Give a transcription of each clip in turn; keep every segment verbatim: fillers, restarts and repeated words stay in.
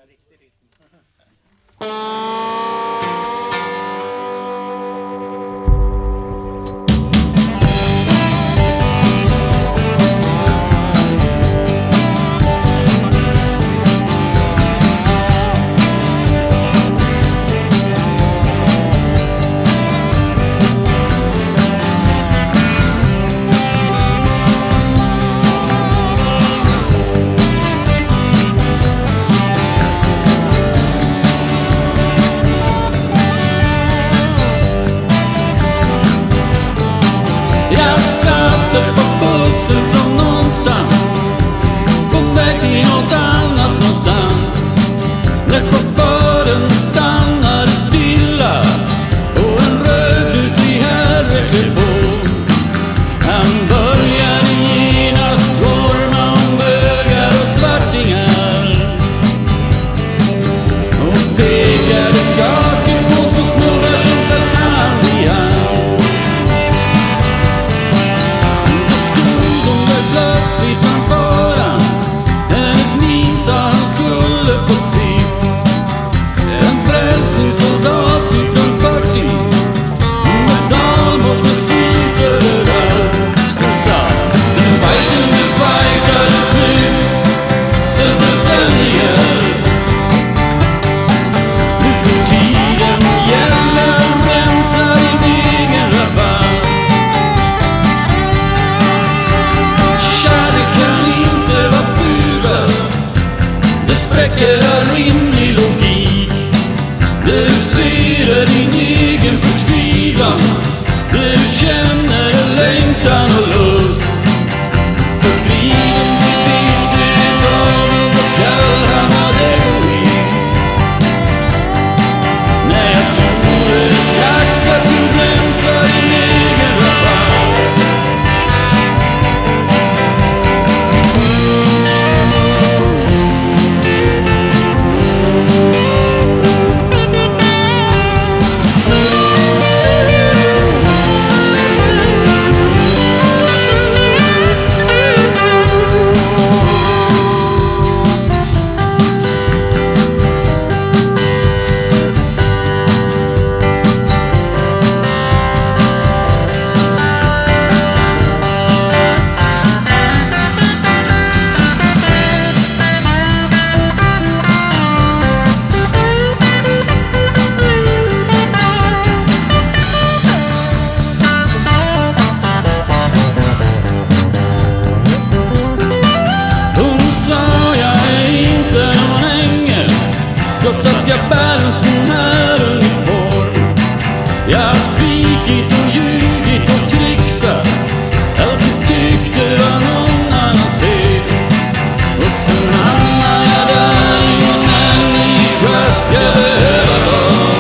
Jag satte på bussen från någonstans, på väg till något annat någonstans. När chauffören stannade stilla och en rödlusig herre klev på. Han började genast gorma om bögar och svartingar och pekade skakigt på små snubbar som satt hand i hand. Plötsligt framför han, hennes min sa han skulle få sitt. En frälsningssoldat typ runt fyrtio, med dalmål precis överallt. Han sa, den fighten med fightar är slut sen decennier. Nu för tiden gäller rensa din egen rabatt. Det spräcker all rimlig logik. Du ser din egen förtvivlan, du känner en längtan och lust. För friden till bild till dagen och kallhamrad egoism. Nej, jag tror det är dags att du rensar din egen rabatt. Att jag bär en sån här uniform. Jag har svikit och ljugit och trixat, allt du tyckte var någon annans fel. Och sen hamnar jag där i någon människas jag behöver vara.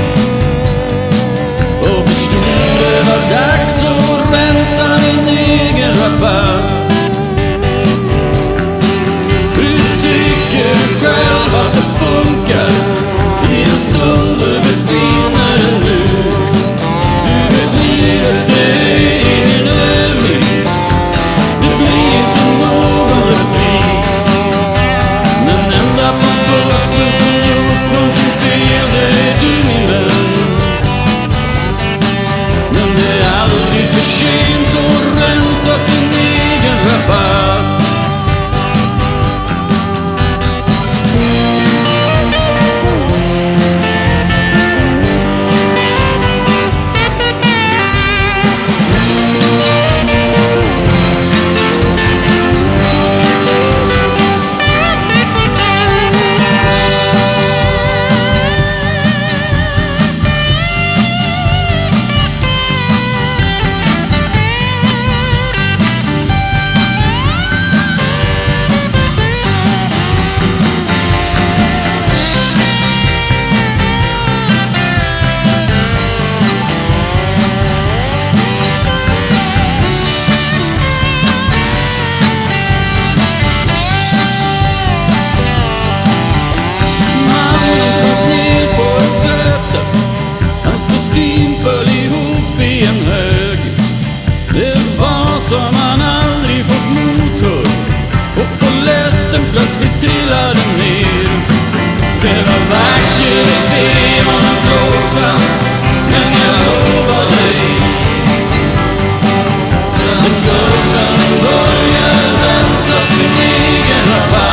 Och förstod det var dags att rensa min egen rabatt. Hur tycker du själv att det funkar i en stund? vacker att se honom plågsam, men jag lovar dig, när klockan börjar dansa sin egen rabatt.